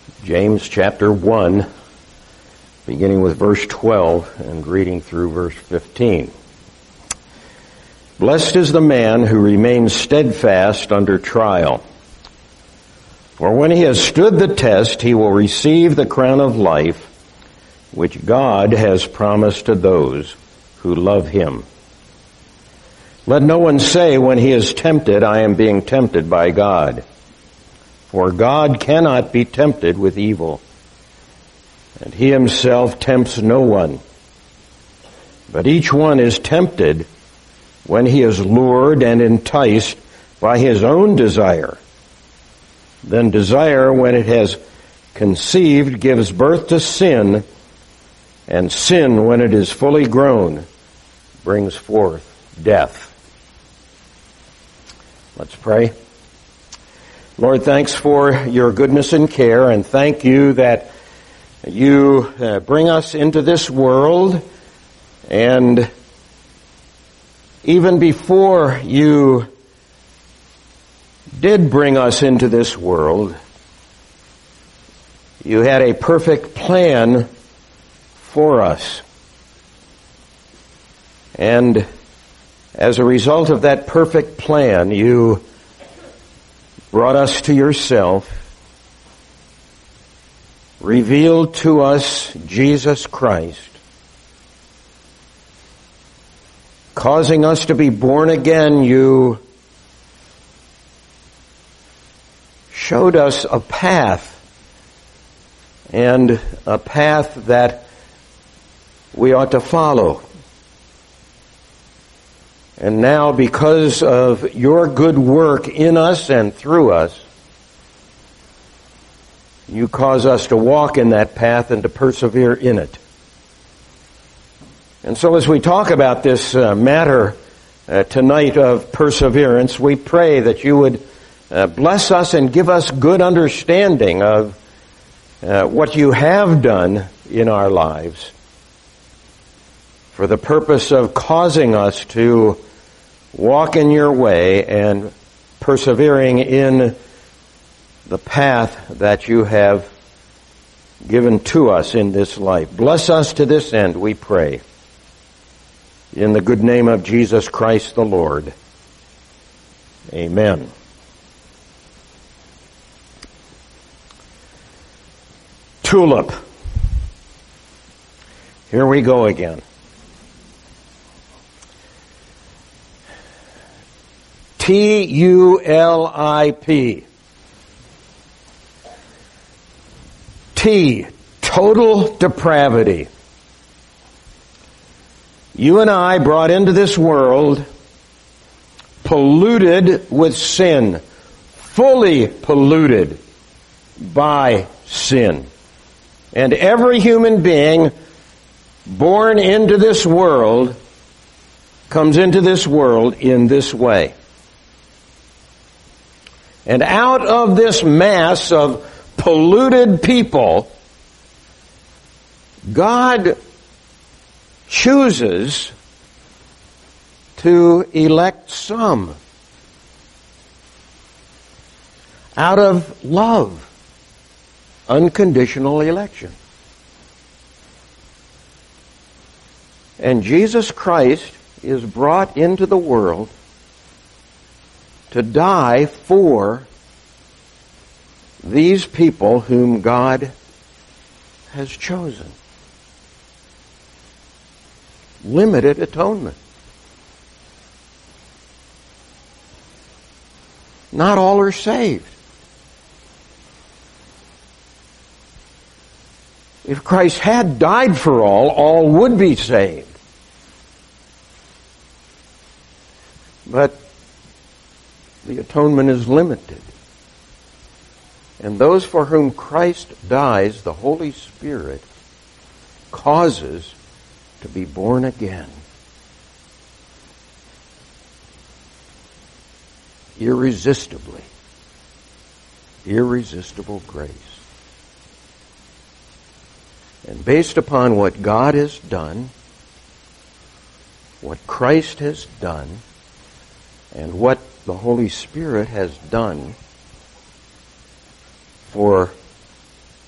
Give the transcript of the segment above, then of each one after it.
James chapter 1, beginning with verse 12 and reading through verse 15. Blessed is the man who remains steadfast under trial. For when he has stood the test, he will receive the crown of life, which God has promised to those who love him. Let no one say when he is tempted, I am being tempted by God. For God cannot be tempted with evil, and he himself tempts no one. But each one is tempted when he is lured and enticed by his own desire. Then desire, when it has conceived, gives birth to sin, and sin, when it is fully grown, brings forth death. Let's pray. Lord, thanks for your goodness and care, and thank you that you bring us into this world, and even before you did bring us into this world, you had a perfect plan for us. And as a result of that perfect plan, you brought us to yourself, revealed to us Jesus Christ, causing us to be born again. You showed us a path, and a path that we ought to follow. And now, because of your good work in us and through us, you cause us to walk in that path and to persevere in it. And so as we talk about this matter tonight of perseverance, we pray that you would bless us and give us good understanding of what you have done in our lives for the purpose of causing us to walk in your way and persevering in the path that you have given to us in this life. Bless us to this end, we pray. In the good name of Jesus Christ the Lord. Amen. Tulip. Here we go again. T-U-L-I-P. T, total depravity. You and I brought into this world polluted with sin, fully polluted by sin. And every human being born into this world comes into this world in this way. And out of this mass of polluted people, God chooses to elect some out of love, unconditional election. And Jesus Christ is brought into the world to die for these people whom God has chosen. Limited atonement. Not all are saved. If Christ had died for all would be saved. But the atonement is limited. And those for whom Christ dies, the Holy Spirit causes to be born again. Irresistibly. Irresistible grace. And based upon what God has done, what Christ has done, and what the Holy Spirit has done for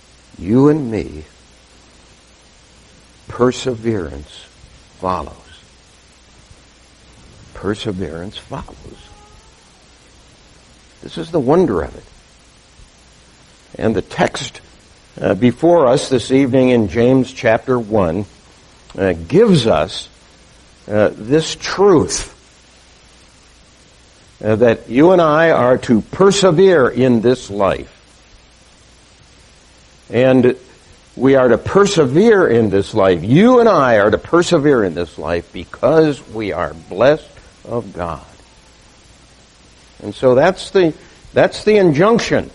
you and me, perseverance follows. Perseverance follows. This is the wonder of it. And the text before us this evening in James chapter 1 gives us this truth that you and I are to persevere in this life. And we are to persevere in this life. You and I are to persevere in this life because we are blessed of God. And so that's the injunction.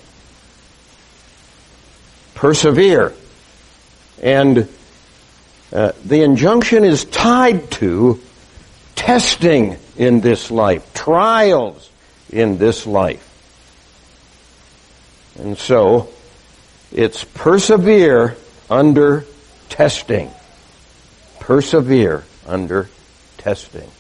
Persevere. And the injunction is tied to testing in this life, trials in this life. And so, it's persevere under testing. Persevere under testing.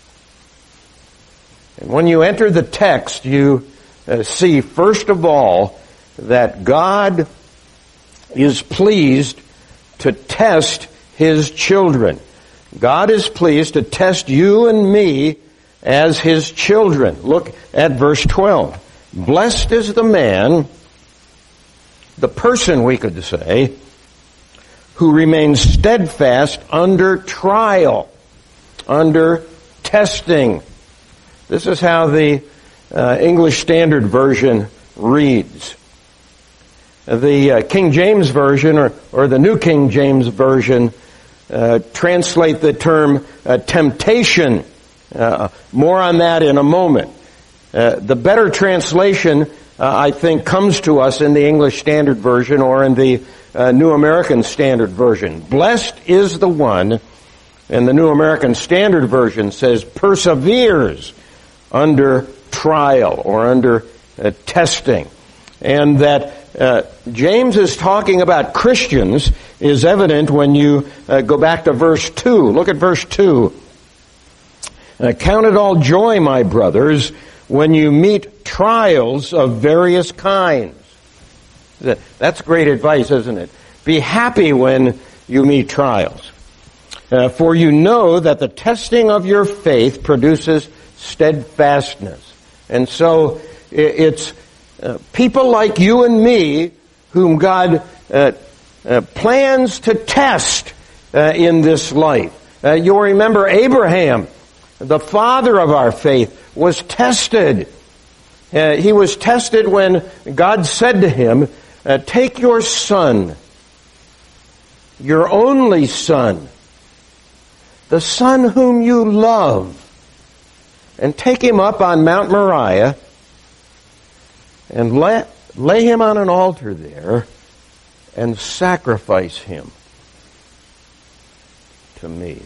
And when you enter the text, you see, first of all, that God is pleased to test His children. God is pleased to test you and me as His children. Look at verse 12. Blessed is the man, the person, we could say, who remains steadfast under trial, under testing. This is how the English Standard Version reads. The King James Version or the New King James Version translate the term temptation. More on that in a moment. The better translation, I think, comes to us in the English Standard Version or in the New American Standard Version. Blessed is the one, and the New American Standard Version says perseveres under trial or under testing. And that James is talking about Christians is evident when you go back to verse 2. Look at verse 2. Count it all joy, my brothers, when you meet trials of various kinds. That's great advice, isn't it? Be happy when you meet trials. For you know that the testing of your faith produces steadfastness. And so it's people like you and me whom God plans to test in this life. You'll remember Abraham, the father of our faith, was tested. He was tested when God said to him, take your son, your only son, the son whom you love, and take him up on Mount Moriah and lay him on an altar there and sacrifice him to me.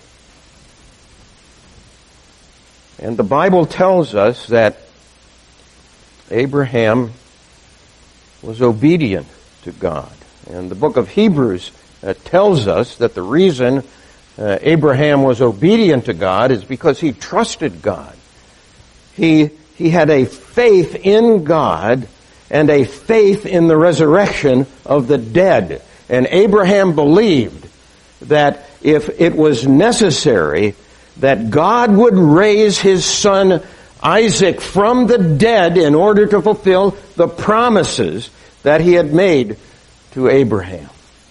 And the Bible tells us that Abraham was obedient to God. And the book of Hebrews tells us that the reason Abraham was obedient to God is because he trusted God. He had a faith in God and a faith in the resurrection of the dead. And Abraham believed that if it was necessary, that God would raise his son Isaac from the dead in order to fulfill the promises that he had made to Abraham.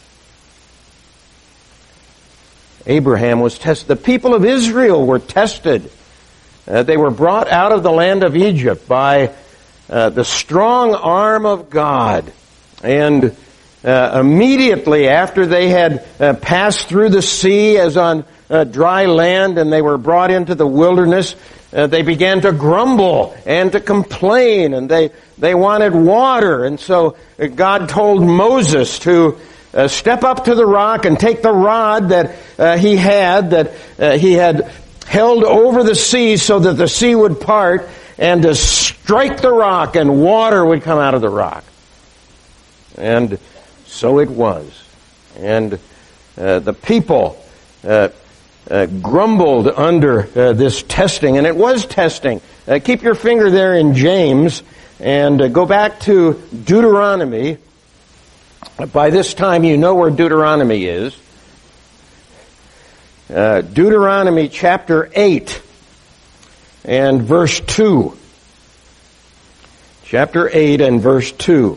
Abraham was tested. The people of Israel were tested. They were brought out of the land of Egypt by the strong arm of God. And immediately after they had passed through the sea as on dry land and they were brought into the wilderness, they began to grumble and to complain, and they wanted water. And so God told Moses to step up to the rock and take the rod that he had held over the sea so that the sea would part, and to strike the rock and water would come out of the rock. And so it was. And the people grumbled under this testing, and it was testing. Keep your finger there in James and go back to Deuteronomy By this time you know where Deuteronomy is. Deuteronomy chapter 8 and verse 2. Chapter 8 and verse 2.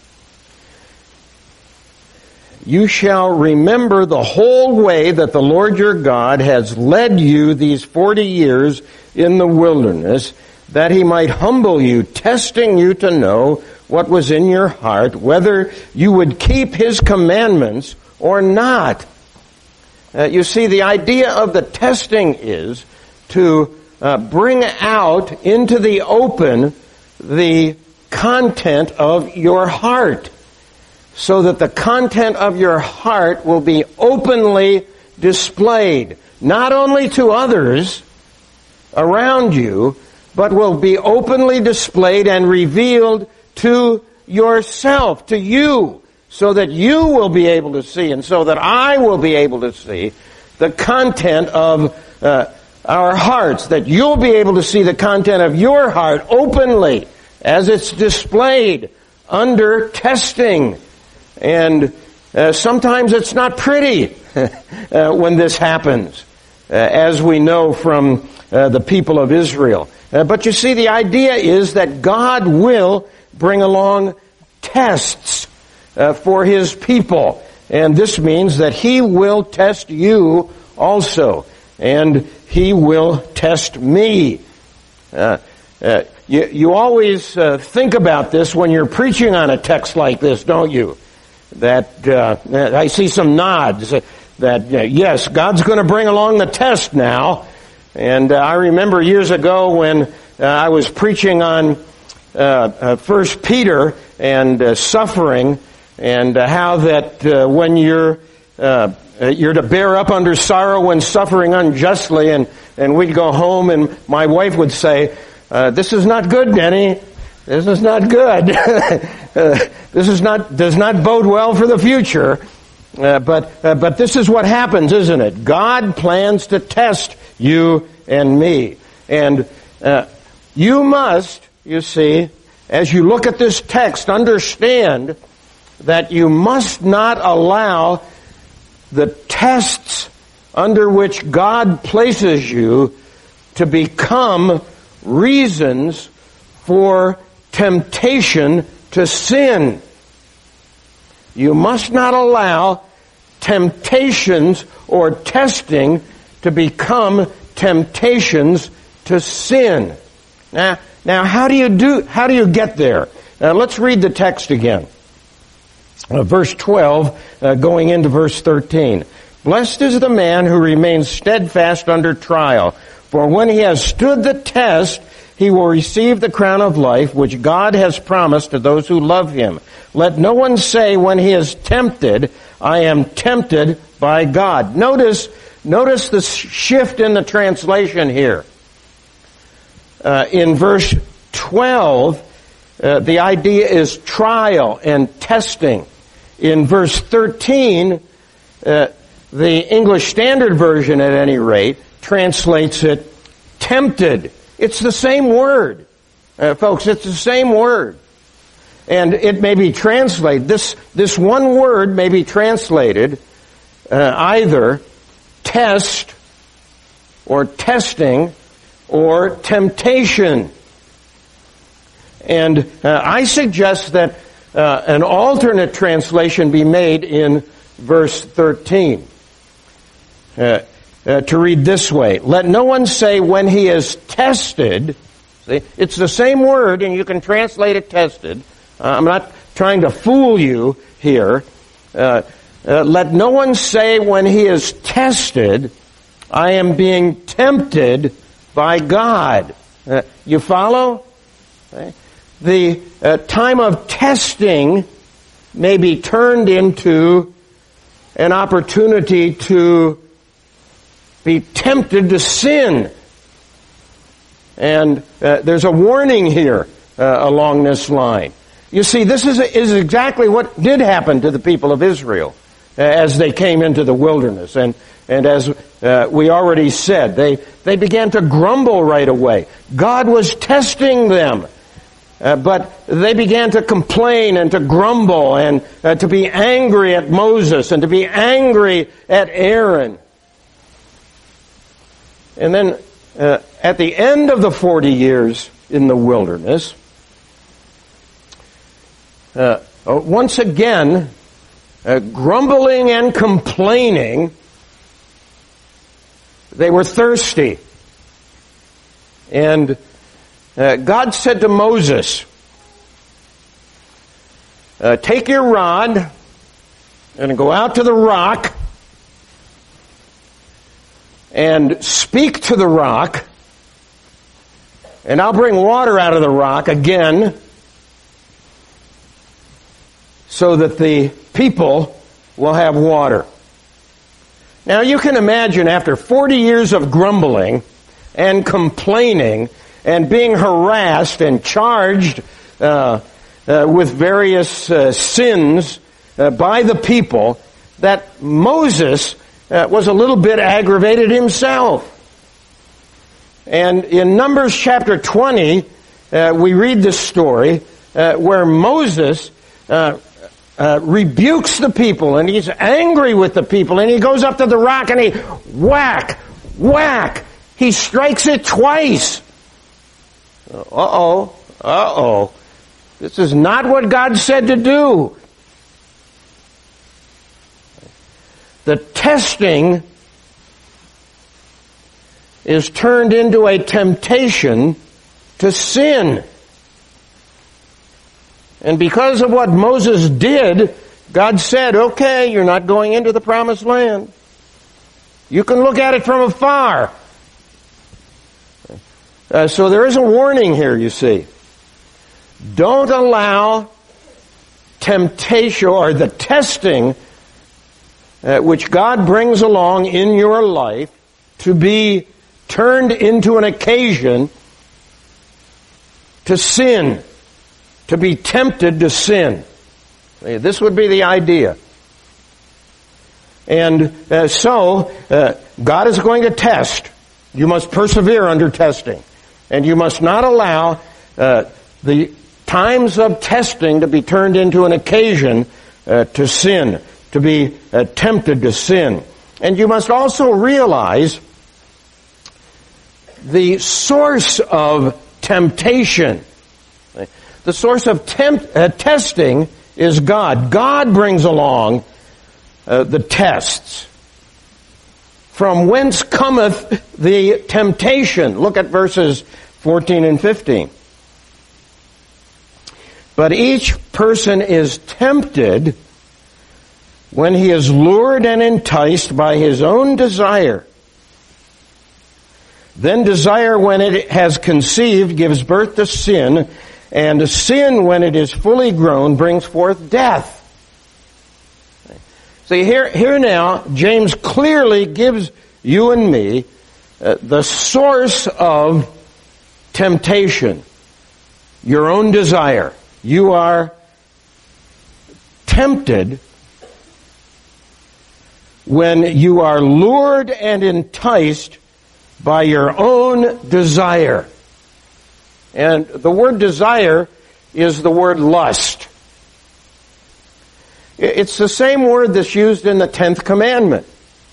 You shall remember the whole way that the Lord your God has led you these 40 years in the wilderness, that he might humble you, testing you to know what was in your heart, whether you would keep his commandments or not. You see, the idea of the testing is to bring out into the open the content of your heart, so that the content of your heart will be openly displayed, not only to others around you, but will be openly displayed and revealed to yourself, to you, so that you will be able to see, and so that I will be able to see the content of our hearts, that you'll be able to see the content of your heart openly as it's displayed under testing. And sometimes it's not pretty when this happens, as we know from the people of Israel. But you see, the idea is that God will bring along tests for his people. And this means that he will test you also. And he will test me. You always think about this when you're preaching on a text like this, don't you? That I see some nods that yes, God's going to bring along the test now. And I remember years ago when I was preaching on 1 Peter and suffering, and how that when you're to bear up under sorrow when suffering unjustly, and we'd go home and my wife would say, "This is not good, Denny. This is not good. This does not bode well for the future." But this is what happens, isn't it? God plans to test you and me. And you must, you see, as you look at this text, understand that you must not allow the tests under which God places you to become reasons for temptation to sin. You must not allow temptations or testing to become temptations to sin. Now, how do you get there? Let's read the text again. Verse 12, going into verse 13. Blessed is the man who remains steadfast under trial, for when he has stood the test, he will receive the crown of life, which God has promised to those who love him. Let no one say when he is tempted, I am tempted by God. Notice the shift in the translation here. In verse 12, the idea is trial and testing. In verse 13, the English Standard Version, at any rate, translates it tempted. It's the same word. Folks, it's the same word. And it may be translated, this one word may be translated either test or testing or temptation. And I suggest that an alternate translation be made in verse 13. To read this way, let no one say when he is tested. See, it's the same word and you can translate it tested. I'm not trying to fool you here. Let no one say when he is tested, I am being tempted by God. You follow? Okay. The time of testing may be turned into an opportunity to be tempted to sin. And there's a warning here along this line. You see, this is exactly what did happen to the people of Israel as they came into the wilderness. And as we already said, they began to grumble right away. God was testing them. But they began to complain and to grumble and to be angry at Moses and to be angry at Aaron. And then at the end of the 40 years in the wilderness, once again, grumbling and complaining, they were thirsty. And God said to Moses, take your rod and go out to the rock and speak to the rock, and I'll bring water out of the rock again so that the people will have water. Now you can imagine after 40 years of grumbling and complaining and being harassed and charged with various sins by the people, that Moses was a little bit aggravated himself. And in Numbers chapter 20, we read this story where Moses rebukes the people, and he's angry with the people, and he goes up to the rock and he whack, whack. He strikes it twice. Uh-oh. This is not what God said to do. The testing is turned into a temptation to sin. And because of what Moses did, God said, okay, you're not going into the promised land. You can look at it from afar. So there is a warning here, you see. Don't allow temptation or the testing which God brings along in your life to be turned into an occasion to sin, to be tempted to sin. This would be the idea. And so God is going to test. You must persevere under testing. And you must not allow the times of testing to be turned into an occasion to sin, to be tempted to sin. And you must also realize the source of temptation. The source of testing is God. God brings along the tests. From whence cometh the temptation? Look at verses 14 and 15. But each person is tempted when he is lured and enticed by his own desire. Then desire, when it has conceived, gives birth to sin, and sin, when it is fully grown, brings forth death. See, here now, James clearly gives you and me the source of temptation. Your own desire. You are tempted when you are lured and enticed by your own desire. And the word desire is the word lust. It's the same word that's used in the 10th commandment.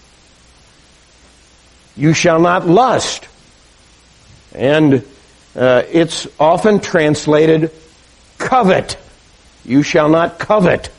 You shall not lust. And it's often translated covet. You shall not covet.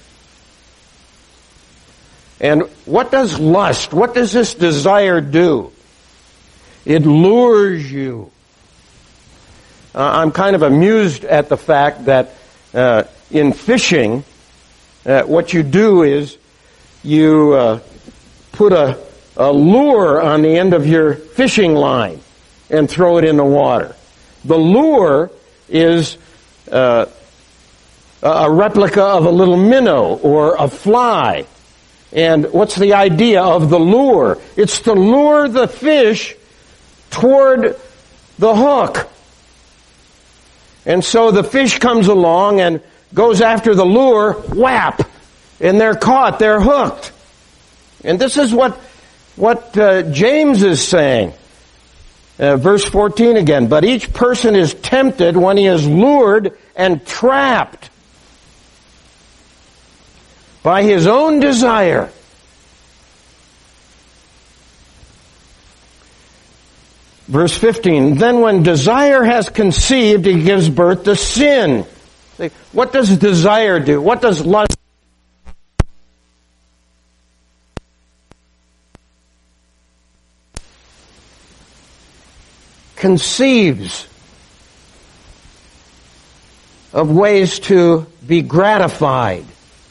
And what does lust, what does this desire do? It lures you. I'm kind of amused at the fact that in fishing, what you do is you put a lure on the end of your fishing line and throw it in the water. The lure is a replica of a little minnow or a fly. And what's the idea of the lure? It's to lure the fish toward the hook. And so the fish comes along and goes after the lure, whap, and they're caught, they're hooked. And this is what James is saying. Verse 14 again. But each person is tempted when he is lured and trapped by his own desire. Verse 15, then when desire has conceived, it gives birth to sin. See, what does desire do? What does lust do? Conceives of ways to be gratified.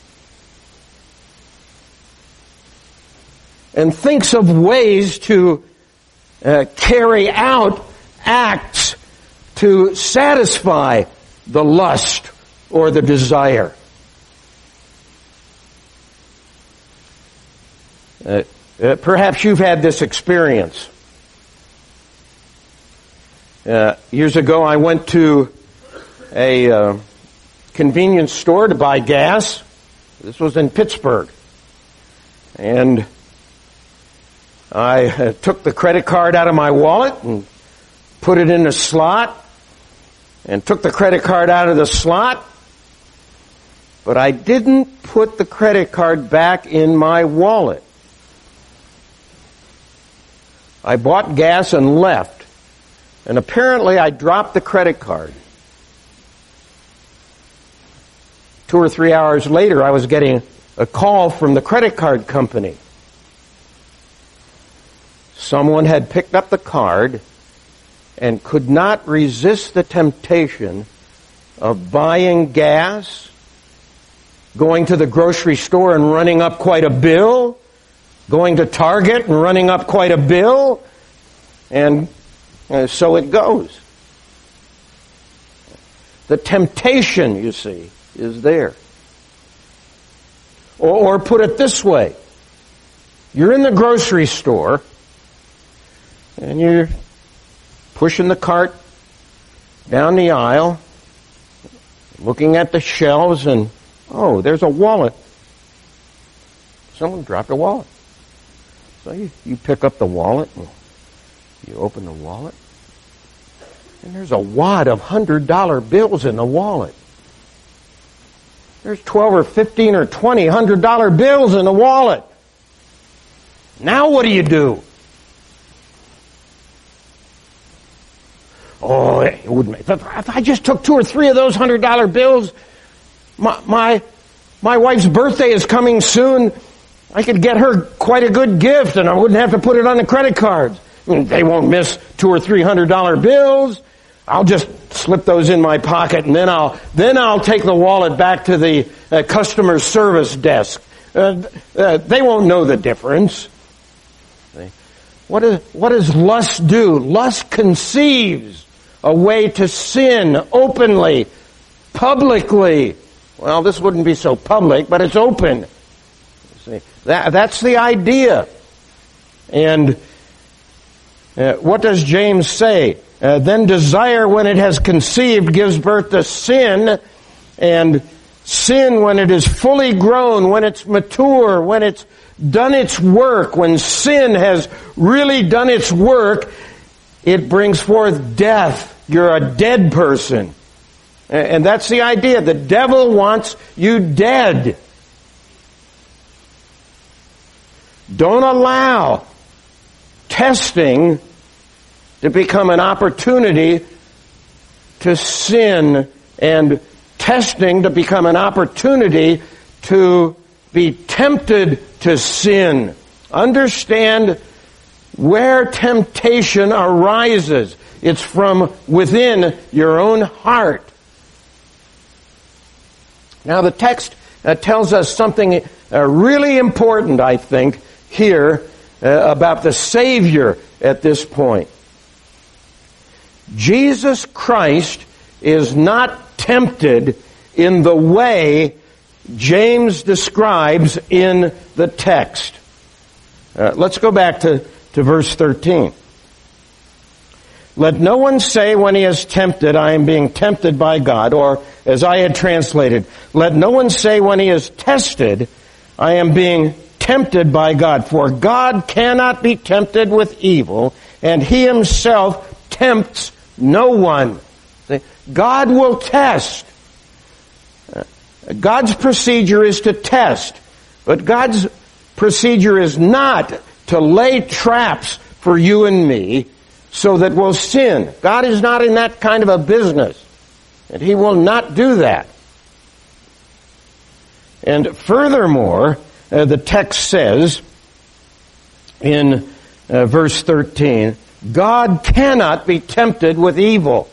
And thinks of ways to carry out acts to satisfy the lust or the desire. Perhaps you've had this experience. Years ago, I went to a convenience store to buy gas. This was in Pittsburgh. And I took the credit card out of my wallet and put it in the slot and took the credit card out of the slot, but I didn't put the credit card back in my wallet. I bought gas and left, and apparently I dropped the credit card. 2 or 3 hours later, I was getting a call from the credit card company. Someone had picked up the card and could not resist the temptation of buying gas, going to the grocery store and running up quite a bill, going to Target and running up quite a bill, and so it goes. The temptation, you see, is there. Or put it this way, you're in the grocery store, and you're pushing the cart down the aisle, looking at the shelves, and, oh, there's a wallet. Someone dropped a wallet. So you pick up the wallet, and you open the wallet, and there's a wad of $100 bills in the wallet. There's 12 or 15 or 20 $100 bills in the wallet. Now what do? Oh, it wouldn't. If I just took 2 or 3 of those $100 bills, my wife's birthday is coming soon. I could get her quite a good gift, and I wouldn't have to put it on the credit cards. I mean, they won't miss 2 or 3 $100 bills. I'll just slip those in my pocket, and then I'll take the wallet back to the customer service desk. They won't know the difference. What does lust do? Lust conceives a way to sin openly, publicly. Well, this wouldn't be so public, but it's open. See, that's the idea. And what does James say? Then desire, when it has conceived, gives birth to sin, and sin, when it is fully grown, when it's mature, when it's done its work, when sin has really done its work, it brings forth death. You're a dead person. And that's the idea. The devil wants you dead. Don't allow testing to become an opportunity to sin, and testing to become an opportunity to be tempted to sin. Understand where temptation arises. It's from within your own heart. Now the text tells us something really important, I think, here about the Savior at this point. Jesus Christ is not tempted in the way James describes in the text. Let's go back to verse 13. Let no one say when he is tempted, I am being tempted by God, or as I had translated, let no one say when he is tested, I am being tempted by God. For God cannot be tempted with evil, and he himself tempts no one. God will test. God's procedure is to test. But God's procedure is not to lay traps for you and me so that we'll sin. God is not in that kind of a business. And he will not do that. And furthermore, the text says in verse 13, God cannot be tempted with evil.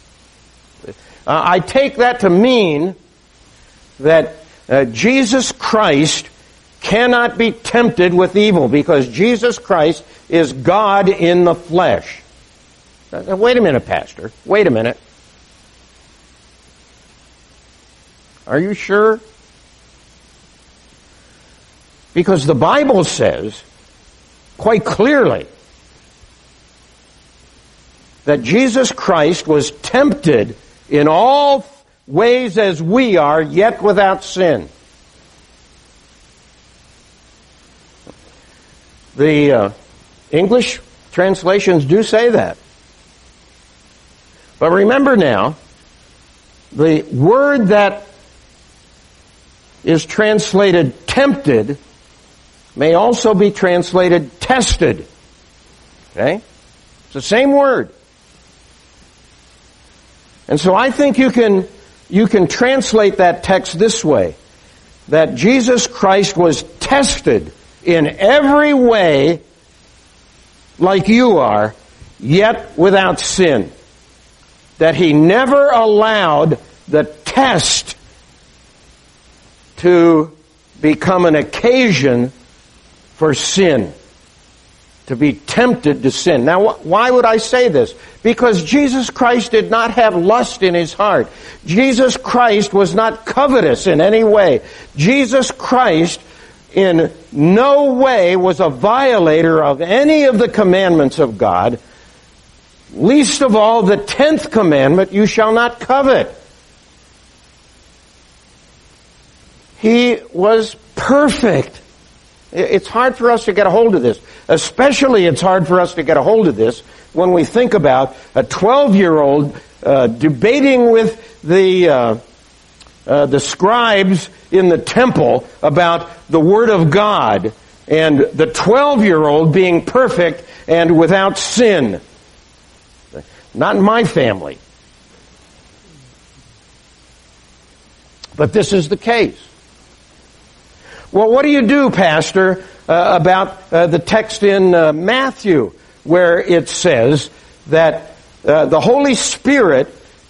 I take that to mean that Jesus Christ cannot be tempted with evil because Jesus Christ is God in the flesh. Wait a minute, Pastor. Wait a minute. Are you sure? Because the Bible says quite clearly that Jesus Christ was tempted in all ways as we are, yet without sin. The English translations do say that. But remember now, the word that is translated tempted may also be translated tested. Okay? It's the same word. And so I think you can translate that text this way, that Jesus Christ was tested in every way like you are, yet without sin. That he never allowed the test to become an occasion for sin, to be tempted to sin. Now, why would I say this? Because Jesus Christ did not have lust in his heart. Jesus Christ was not covetous in any way. Jesus Christ in no way was a violator of any of the commandments of God, least of all the 10th commandment, you shall not covet. He was perfect. It's hard for us to get a hold of this. Especially it's hard for us to get a hold of this when we think about a 12-year-old debating with the scribes in the temple about the Word of God, and the 12-year-old being perfect and without sin. Not in my family. But this is the case. Well, what do you do, Pastor, about the text in Matthew where it says that the Holy Spirit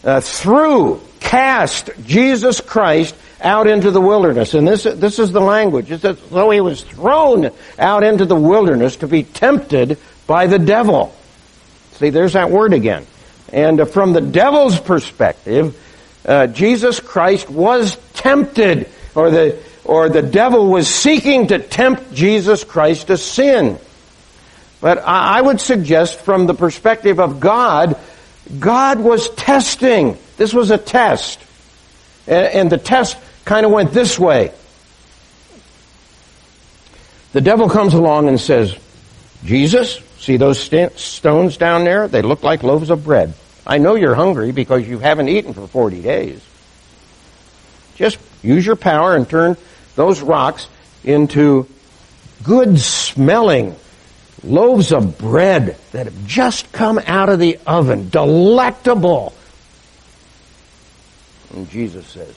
cast Jesus Christ out into the wilderness? And this is the language. It's as though he was thrown out into the wilderness to be tempted by the devil. See, there's that word again. And from the devil's perspective, Jesus Christ was tempted, or the devil was seeking to tempt Jesus Christ to sin. But I would suggest from the perspective of God, God was testing. This was a test. And the test kind of went this way. The devil comes along and says, Jesus, see those stones down there? They look like loaves of bread. I know you're hungry because you haven't eaten for 40 days. Just use your power and turn those rocks into good-smelling loaves of bread that have just come out of the oven. Delectable. And Jesus says,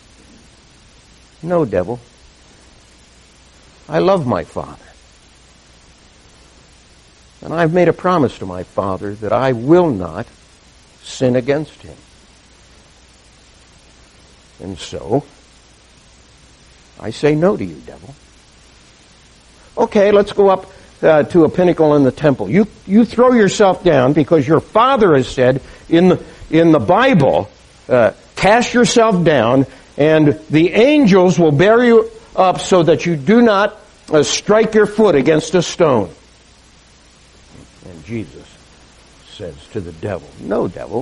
no, devil. I love my Father. And I've made a promise to my Father that I will not sin against him. And so, I say no to you, devil. Okay, let's go up to a pinnacle in the temple. You throw yourself down because your Father has said in the Bible, cast yourself down and the angels will bear you up so that you do not strike your foot against a stone. And Jesus says to the devil, no, devil.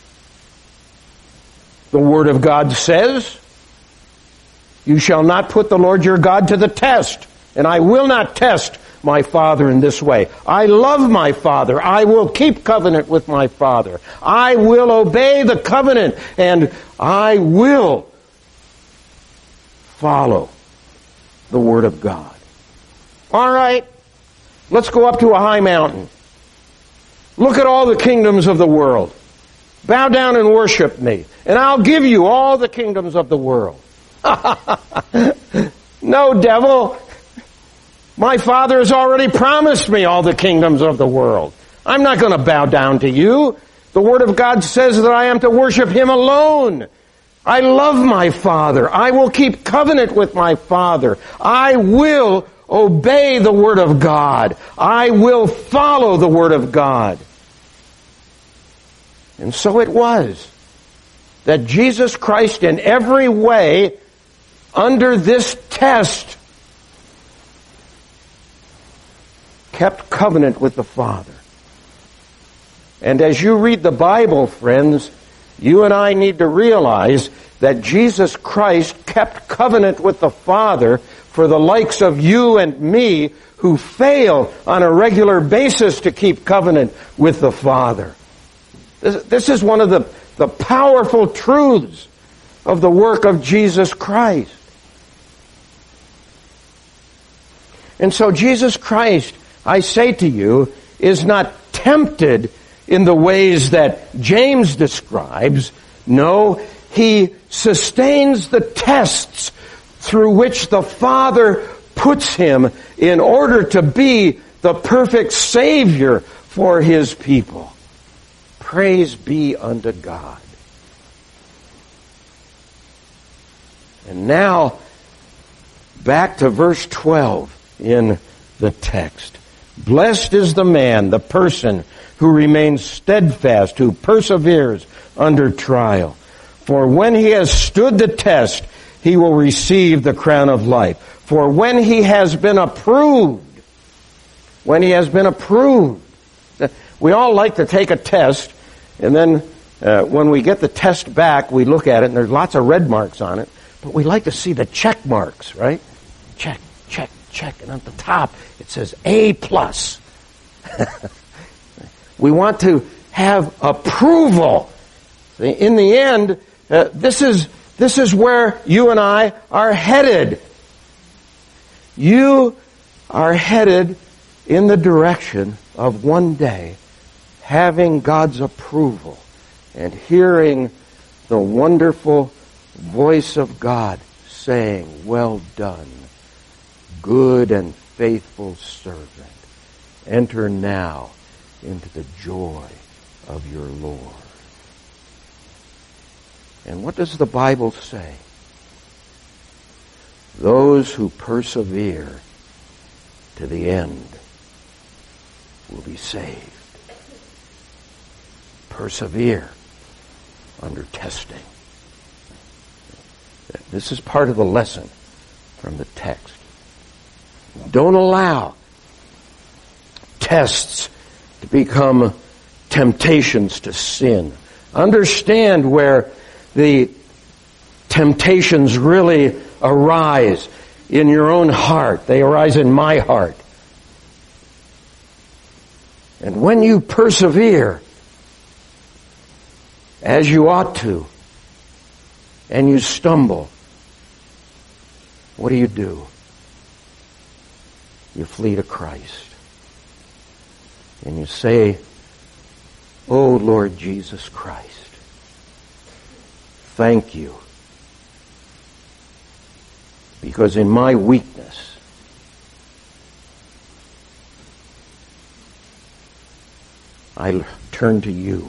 The Word of God says, you shall not put the Lord your God to the test. And I will not test my Father in this way. I love my Father. I will keep covenant with my Father. I will obey the covenant, and I will follow the Word of God. All right, let's go up to a high mountain. Look at all the kingdoms of the world. Bow down and worship me, and I'll give you all the kingdoms of the world. No, devil. My Father has already promised me all the kingdoms of the world. I'm not going to bow down to you. The Word of God says that I am to worship Him alone. I love my Father. I will keep covenant with my Father. I will obey the Word of God. I will follow the Word of God. And so it was that Jesus Christ, in every way, under this test, kept covenant with the Father. And as you read the Bible, friends, you and I need to realize that Jesus Christ kept covenant with the Father for the likes of you and me who fail on a regular basis to keep covenant with the Father. This is one of the powerful truths of the work of Jesus Christ. And so Jesus Christ, I say to you, is not tempted in the ways that James describes. No, he sustains the tests through which the Father puts him in order to be the perfect Savior for His people. Praise be unto God. And now, back to verse 12 in the text. Blessed is the man, the person, who remains steadfast, who perseveres under trial. For when he has stood the test, he will receive the crown of life. For when he has been approved, we all like to take a test, and then when we get the test back, we look at it, and there's lots of red marks on it, but we like to see the check marks, right? Check, check, check, and at the top it says A+. We want to have approval. In the end, this is where you and I are headed. You are headed in the direction of one day having God's approval and hearing the wonderful voice of God saying, "Well done, good and faithful servant. Enter now into the joy of your Lord." And what does the Bible say? Those who persevere to the end will be saved. Persevere under testing. This is part of the lesson from the text. Don't allow tests to become temptations to sin. Understand where the temptations really arise in your own heart. They arise in my heart. And when you persevere, as you ought to, and you stumble, what do? You flee to Christ. And you say, "Oh Lord Jesus Christ, thank you. Because in my weakness, I turn to you.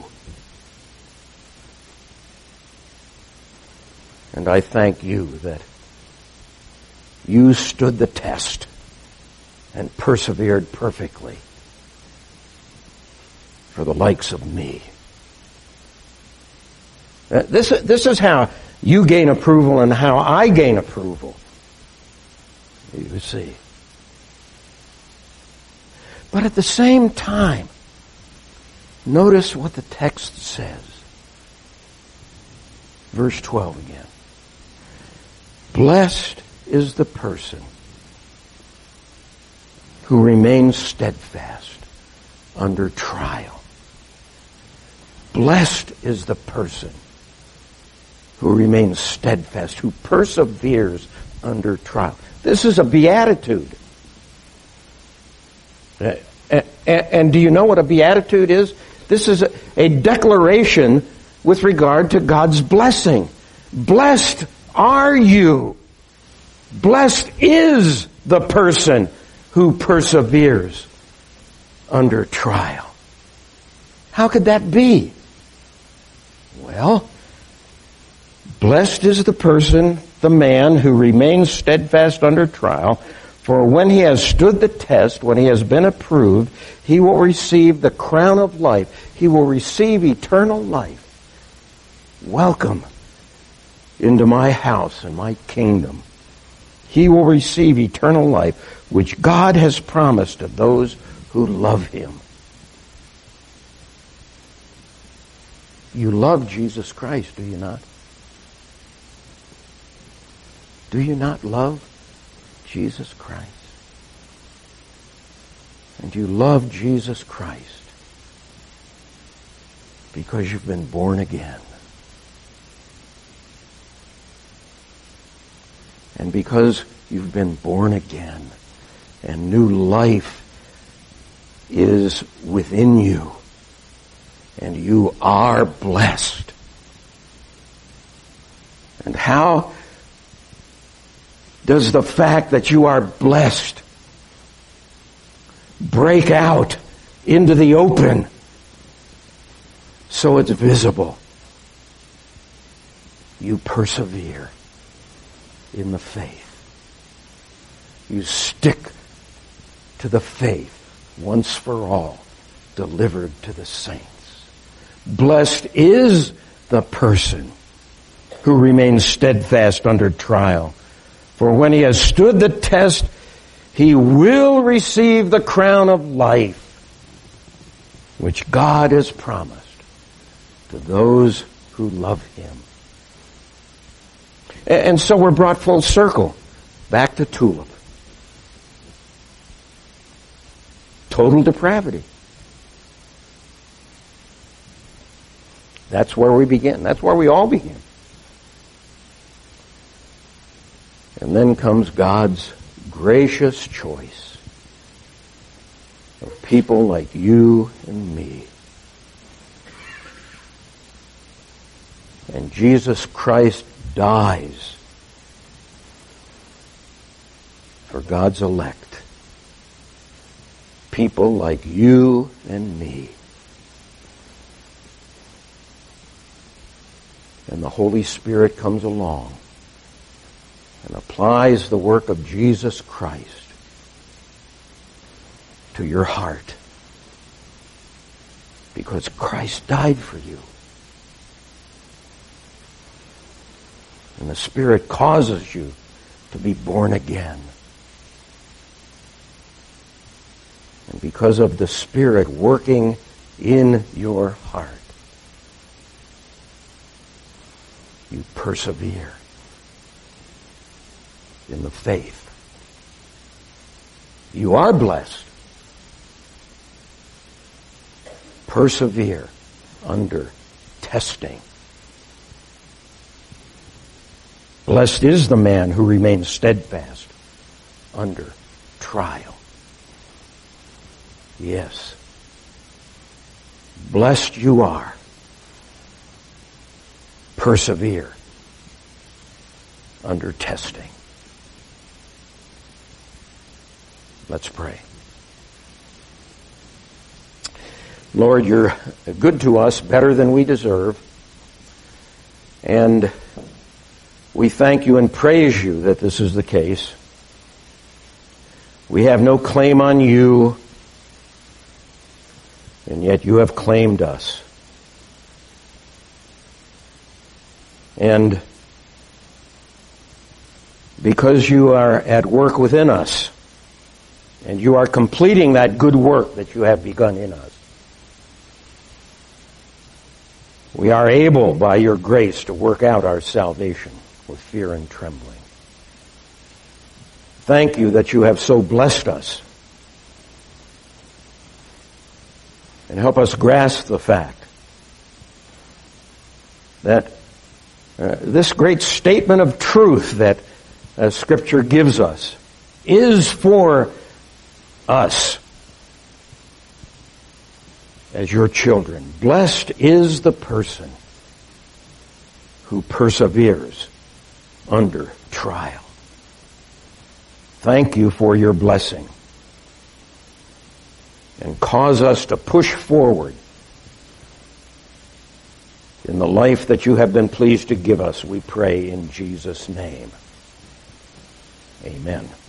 And I thank you that you stood the test and persevered perfectly for the likes of me." This is how you gain approval and how I gain approval. You see. But at the same time, notice what the text says. Verse 12 again. Blessed is the person who remains steadfast under trial. Blessed is the person who remains steadfast, who perseveres under trial. This is a beatitude. And do you know what a beatitude is? This is a declaration with regard to God's blessing. Blessed are you. Blessed is the person who perseveres under trial. How could that be? Well, blessed is the person, the man who remains steadfast under trial, for when he has stood the test, when he has been approved, he will receive the crown of life. He will receive eternal life. Welcome into my house and my kingdom. He will receive eternal life, which God has promised to those who love him. You love Jesus Christ, do you not? Do you not love Jesus Christ? And you love Jesus Christ because you've been born again. And because you've been born again and new life is within you and you are blessed. And how does the fact that you are blessed break out into the open so it's visible? You persevere in the faith. You stick to the faith once for all delivered to the saints. Blessed is the person who remains steadfast under trial. For when he has stood the test, he will receive the crown of life, which God has promised to those who love him. And so we're brought full circle back to Tulip. Total depravity. That's where we begin. That's where we all begin. And then comes God's gracious choice of people like you and me. And Jesus Christ dies for God's elect. People like you and me. And the Holy Spirit comes along and applies the work of Jesus Christ to your heart. Because Christ died for you. And the Spirit causes you to be born again. And because of the Spirit working in your heart, you persevere in the faith. You are blessed. Persevere under testing. Blessed is the man who remains steadfast under trial. Yes. Blessed you are. Persevere under testing. Let's pray. Lord, you're good to us, better than we deserve. And we thank you and praise you that this is the case. We have no claim on you, and yet you have claimed us. And because you are at work within us, and you are completing that good work that you have begun in us, we are able, by your grace, to work out our salvation with fear and trembling. Thank you that you have so blessed us And help us grasp the fact that this great statement of truth that Scripture gives us is for us as your children. Blessed is the person who perseveres under trial. Thank you for your blessing. And cause us to push forward in the life that you have been pleased to give us, we pray in Jesus' name. Amen.